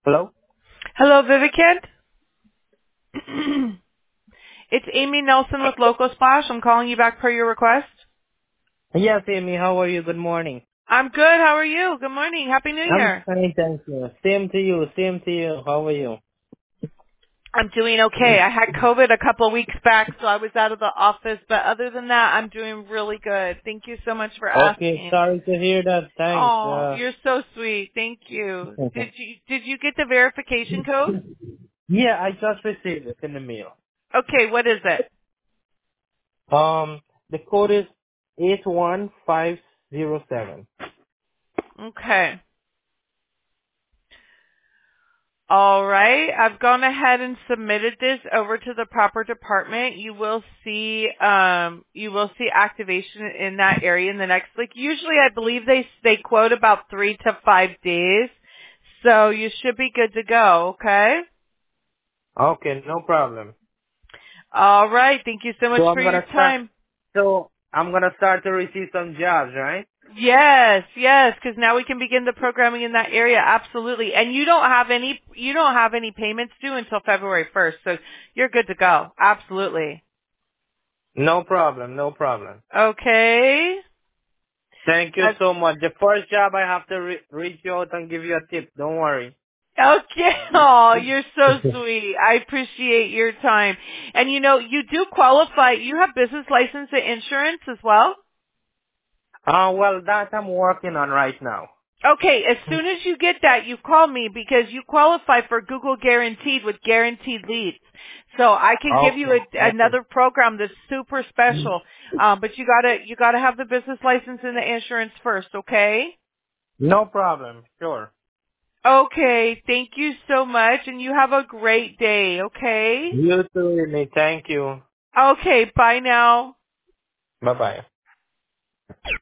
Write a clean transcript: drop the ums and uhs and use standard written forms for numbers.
Hello? Hello, Vivekant. It's Amy Nelson with Local Splash. I'm calling you back per your request. Yes, Amy, how are you? Good morning. I'm good. How are you? Good morning. Happy New I'm Year. fine, thank you. Same to you, same to you. How are you? I'm doing okay. I had COVID a couple of weeks back, so I was out of the office. But other than that, I'm doing really good. Thank you so much for Okay, asking. sorry to hear that. Thanks. Oh, you're so sweet. Thank you. Did you get the verification code? Yeah, I just received it in the mail. Okay, what is it? The code is 81507. Okay. All right. I've gone ahead and submitted this over to the proper department. You will see activation in that area in the next, like, usually I believe they quote about 3 to 5 days. So you should be good to go, okay? Okay, no problem. All right. Thank you so much So for your time. I'm gonna start to receive some jobs, right? Yes, yes, because now we can begin the programming in that area. Absolutely. And you don't have any payments due until February 1st. So you're good to go. Absolutely. No problem, no problem. Okay. Thank you That's, so much. The first job I have to reach you out and give you a tip. Don't worry. okay. Oh, you're so sweet. I appreciate your time. And you do qualify. You have business license and insurance as well? Well, that I'm working on right now. Okay, as soon as you get that, you call me because you qualify for Google Guaranteed with guaranteed leads. So I can give you Okay, okay. another program that's super special. But you gotta have the business license and the insurance first, okay? No problem. Sure. Okay, thank you so much and you have a great day, okay? You too, Amy. Thank you. Okay, bye now. Bye bye.